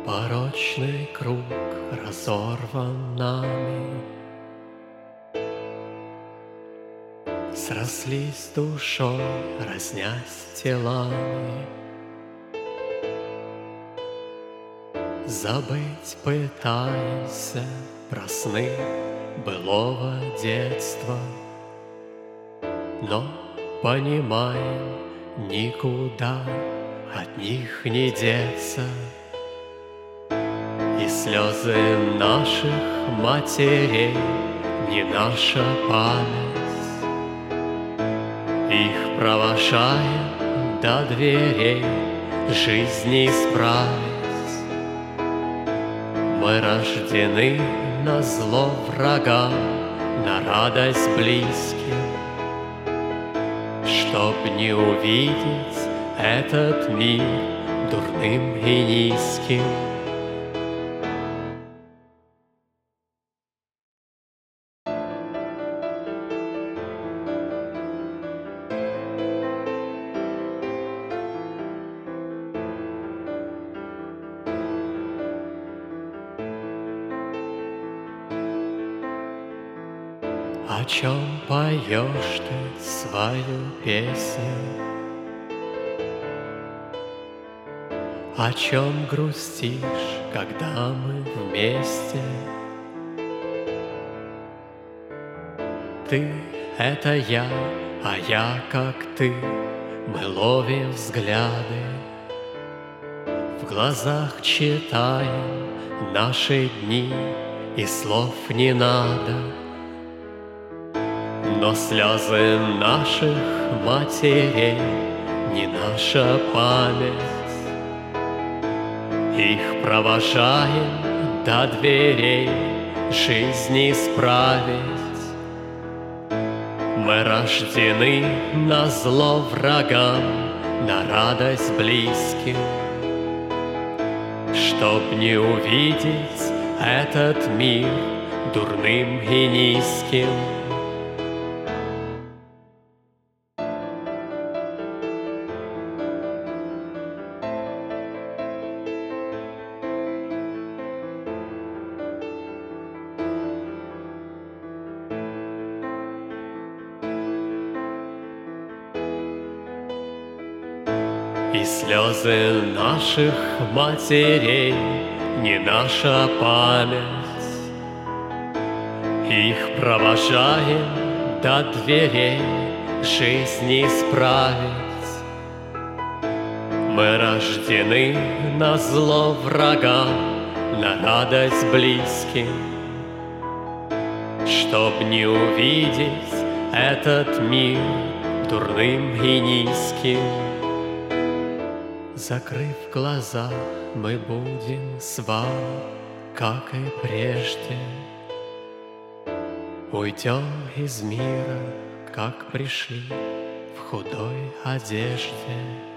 Порочный круг разорван нами, срослись душой, разнясь телами. Забыть пытаемся про сны былого детства, но понимаем, никуда от них не деться. И слезы наших матерей не наша память, их провожаем до дверей жизни исправить. Мы рождены на зло врагам, на радость близким, чтоб не увидеть этот мир дурным и низким. О чем поешь ты свою песню? О чем грустишь, когда мы вместе? Ты — это я, а я как ты. Мы ловим взгляды, в глазах читаем наши дни, и слов не надо. Но слезы наших матерей не наша память, их провожаем до дверей жизни исправить. Мы рождены на зло врагам, на радость близким, чтоб не увидеть этот мир дурным и низким. И слезы наших матерей не наша память, их провожаем до дверей жизни исправить. Мы рождены на зло врагам, на радость близким, чтоб не увидеть этот мир дурным и низким. Закрыв глаза, мы будем с вами, как и прежде. Уйдем из мира, как пришли, в худой одежде.